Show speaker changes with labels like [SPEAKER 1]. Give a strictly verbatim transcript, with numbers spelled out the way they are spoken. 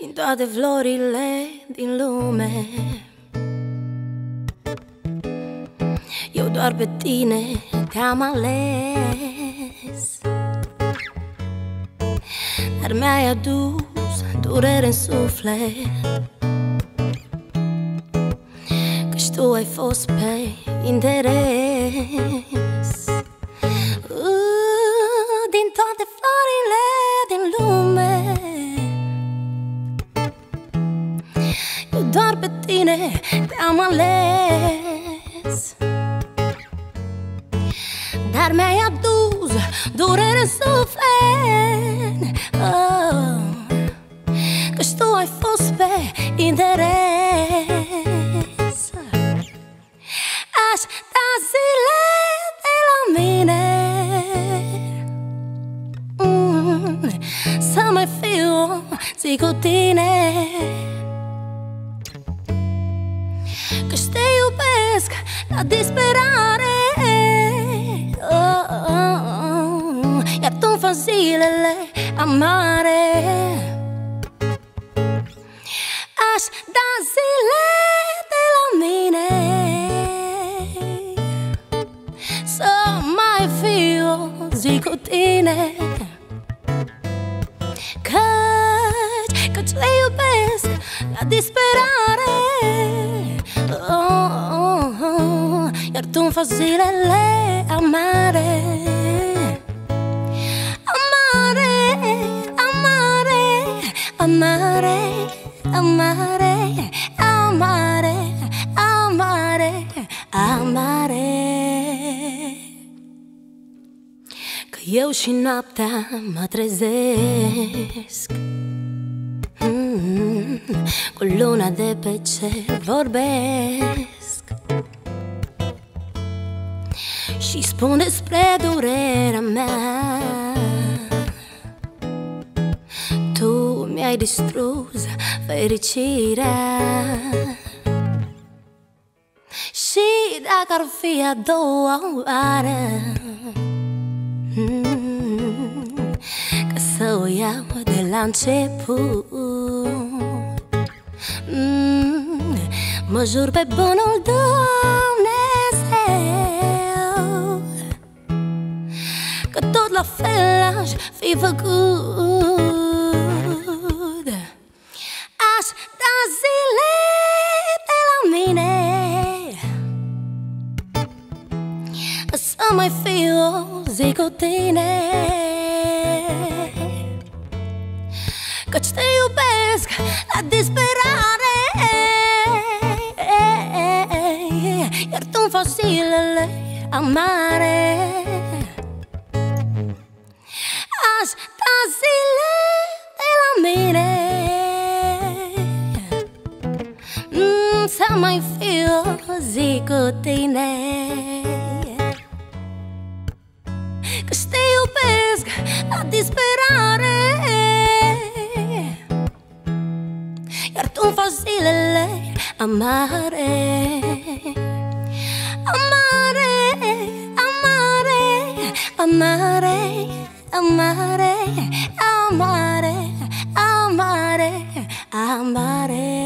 [SPEAKER 1] din toate florile din lume. Eu doar pe tine te-am ales, dar mi-ai adus durere în suflet, căci tu ai fost pe interes. uh, Din toate florile din lume, eu doar pe tine te-am ales, dar mi-ai adus durere în suflet, oh, căci tu ai fost pe interes. Aș da zile de la mine, mm, să mai fiu o zi cu tine, căci te iubesc la disperare, oh, oh, oh, iar tu-mi faci zilele amare. Aș da zile de la mine, să mai fiu o zi cu tine, Căci, căci te iubesc la disperare, oh, oh, oh, iar tu-mi faci zilele amare. Amare, amare, amare, amare, amare, amare, amare. Că eu și noaptea mă trezesc, mm, cu luna de pe cer vorbesc și spun despre durerea mea. Tu mi-ai distrus fericirea, și dacă ar fi a doua oară, mm, ca să o iau de la început, mm, mă jur pe bunul Dumnezeu că tot la fel aș fi făcut. Aș da zile de la mine, să mai fiu o zi cu tine, căci te iubesc la disperare, iar tu-mi faci zilele amare. Aș da zile de la mine, mm, să mai fiu o zi cu tine, căci te iubesc la disperare, iar tu-mi faci zilele amare. Amare, amare, amare, amare, amare, amare, amare.